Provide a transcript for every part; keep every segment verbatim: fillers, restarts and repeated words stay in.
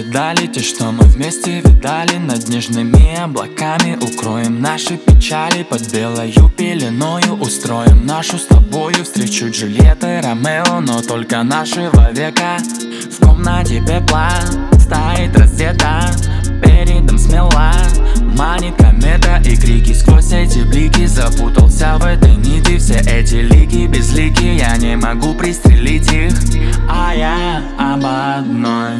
дали те, что мы вместе видали. Над нежными облаками укроем наши печали. Под белою пеленою устроим нашу с тобою встречу Джульетты и Ромео, но только нашего века. В комнате пепла стоит раздета, передом смела манит комета и крики. Сквозь эти блики запутался в этой нити. Все эти лики безлики, я не могу пристрелить их. А я об одной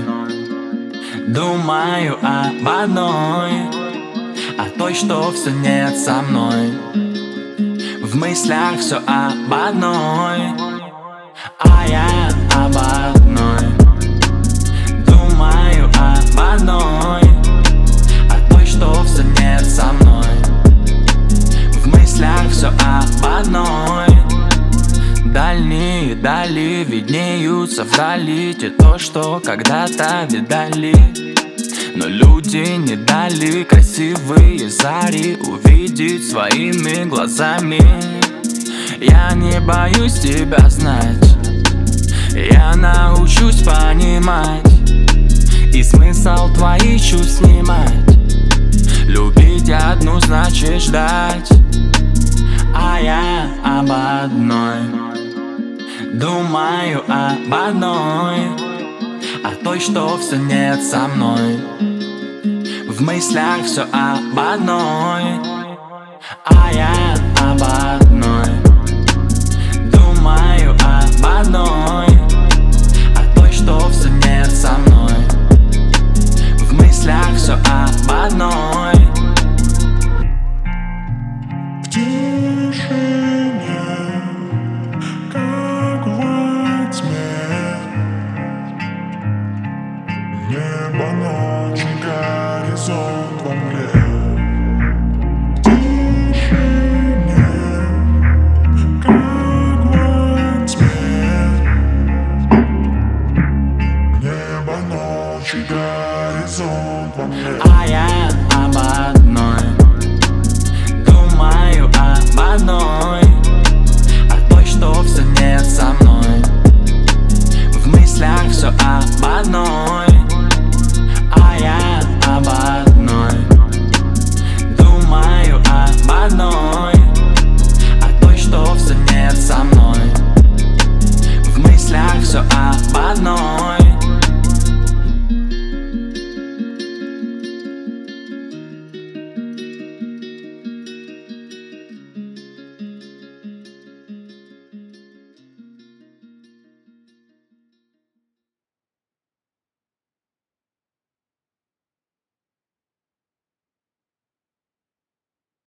думаю, об одной, о той, что все нет со мной. В мыслях все об одной. А я об одной думаю, об одной, о той, что все нет со мной. В мыслях все об одной. Дальние дали виднеются вдали те то, что когда-то видали. Но люди не дали красивые зари увидеть своими глазами. Я не боюсь тебя знать, я научусь понимать и смысл твоих чувств снимать. Любить одну значит ждать. А я об одной думаю, об одной, о той, что все нет со мной. В мыслях все об одной. А я об одной думаю, об одной, о той, что все нет со мной. В мыслях все об одной. В тишине, как во тьме, небо, ночь и горизонт во мгле. В тишине, как во тьме, небо, ночь и горизонт во мгле. А я об одной думаю, об одной, о той, что все нет со мной. В мыслях все об одной.